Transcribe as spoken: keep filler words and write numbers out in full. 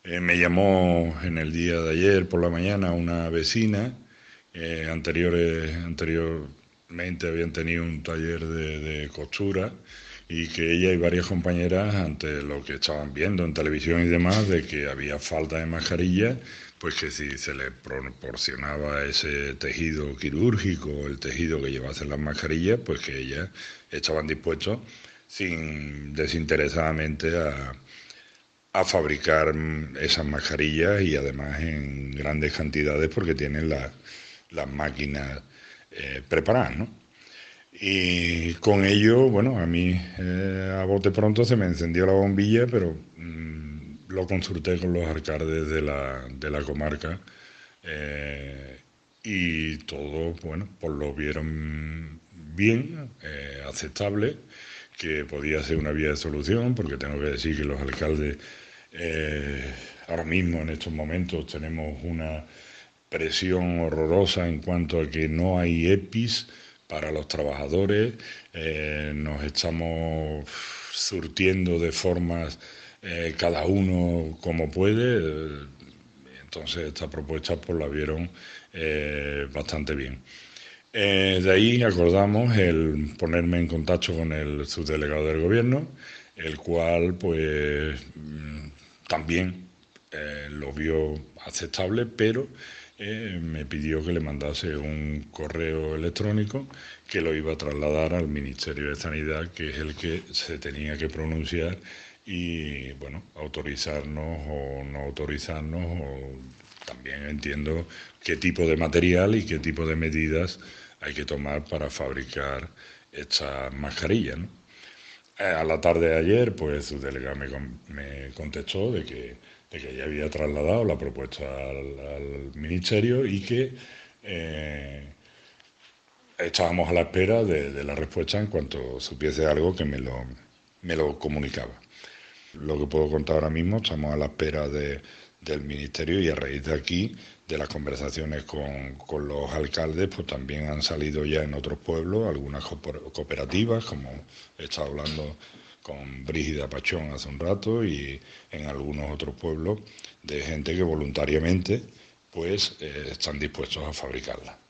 Eh, me llamó en el día de ayer por la mañana una vecina. Eh, anteriores, anteriormente habían tenido un taller de, de costura y que ella y varias compañeras, ante lo que estaban viendo en televisión y demás, de que había falta de mascarillas, pues que si se les proporcionaba ese tejido quirúrgico, el tejido que llevasen las mascarillas, pues que ellas estaban dispuestos sin desinteresadamente a, a fabricar mm, esas mascarillas y además en grandes cantidades porque tienen la- las máquinas eh, preparadas, ¿no? Y con ello, bueno, a mí eh, a bote pronto se me encendió la bombilla, pero mm, lo consulté con los alcaldes de la, de la comarca eh, y todos, bueno, pues lo vieron bien, eh, aceptable, que podía ser una vía de solución, porque tengo que decir que los alcaldes eh, ahora mismo en estos momentos tenemos una presión horrorosa en cuanto a que no hay EPIs para los trabajadores, eh, nos estamos surtiendo de formas eh, cada uno como puede, eh, entonces esta propuesta pues la vieron eh, bastante bien. Eh, de ahí acordamos el ponerme en contacto con el subdelegado del gobierno, el cual pues mm, también eh, lo vio aceptable, pero eh, me pidió que le mandase un correo electrónico que lo iba a trasladar al Ministerio de Sanidad, que es el que se tenía que pronunciar y, bueno, autorizarnos o no autorizarnos, o también entiendo qué tipo de material y qué tipo de medidas hay que tomar para fabricar estas mascarillas, ¿no? Eh, A la tarde de ayer, pues su delegado me, con- me contestó de que, de que ya había trasladado la propuesta al, al ministerio y que eh, estábamos a la espera de, de la respuesta en cuanto supiese algo que me lo, me lo comunicaba. Lo que puedo contar ahora mismo, estamos a la espera de, del ministerio y a raíz de aquí, de las conversaciones con, con los alcaldes, pues también han salido ya en otros pueblos algunas cooperativas, como he estado hablando con Brígida Pachón hace un rato, y en algunos otros pueblos de gente que voluntariamente pues eh, están dispuestos a fabricarla.